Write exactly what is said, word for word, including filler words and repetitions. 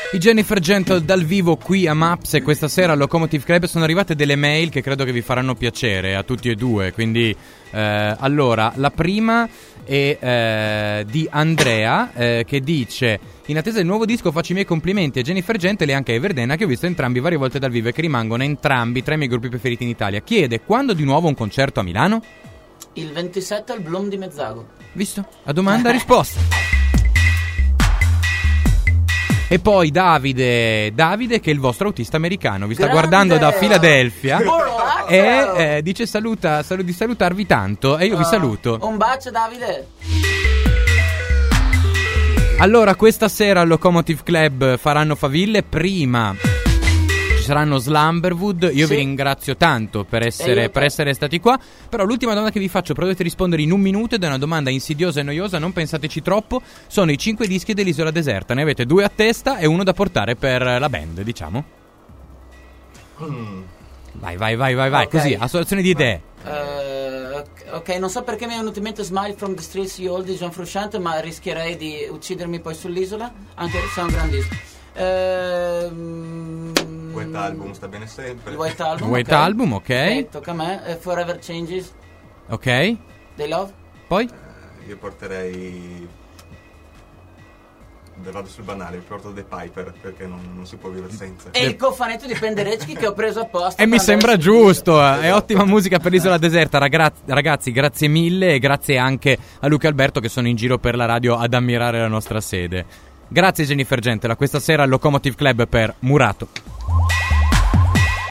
I Jennifer Gentle dal vivo qui a Maps e questa sera al Locomotive Club sono arrivate delle mail che credo che vi faranno piacere a tutti e due, quindi eh, allora la prima è eh, di Andrea eh, che dice: in attesa del nuovo disco faccio i miei complimenti a Jennifer Gentle e anche a Everdena, che ho visto entrambi varie volte dal vivo e che rimangono entrambi tra i miei gruppi preferiti in Italia. Chiede: quando di nuovo un concerto a Milano? Il ventisette al Bloom di Mezzago. Visto? A domanda risposta. E poi Davide, Davide che è il vostro autista americano, vi sta Grande! guardando da Filadelfia Buonasera! e eh, dice saluta, saluta di salutarvi tanto e io vi Ah, saluto. Un bacio, Davide. Allora questa sera al Locomotive Club faranno faville, prima ci saranno Slumberwood, io Sì. vi ringrazio tanto per essere, io per te. essere stati qua, però l'ultima domanda che vi faccio, però dovete rispondere in un minuto ed è una domanda insidiosa e noiosa, non pensateci troppo, sono i cinque dischi dell'Isola Deserta, ne avete due a testa e uno da portare per la band, diciamo. Mm. Vai, vai, vai, vai, vai, Ok. così, associazione di idee. Eh, ok, non so perché mi è venuto in mente Smile from the Streets You Old di John Frusciante, ma rischierei di uccidermi poi sull'isola, anche se è un gran disco. Ehm, White Album sta bene sempre. il White Album. White ok. Album, ok. Ok, tocca a me. Eh, Forever Changes Ok, dei Love. poi? Eh, io porterei. Beh, vado sul banale, vi porto The Piper perché non, non si può vivere senza. E il cofanetto di Penderecki che ho preso apposta. E mi per sembra andare- giusto, eh. È ottima musica per l'Isola Deserta, ragra- ragazzi, grazie mille e grazie anche a Luca e Alberto che sono in giro per la radio ad ammirare la nostra sede. Grazie Jennifer Gentle, a questa sera al Locomotive Club per Murato.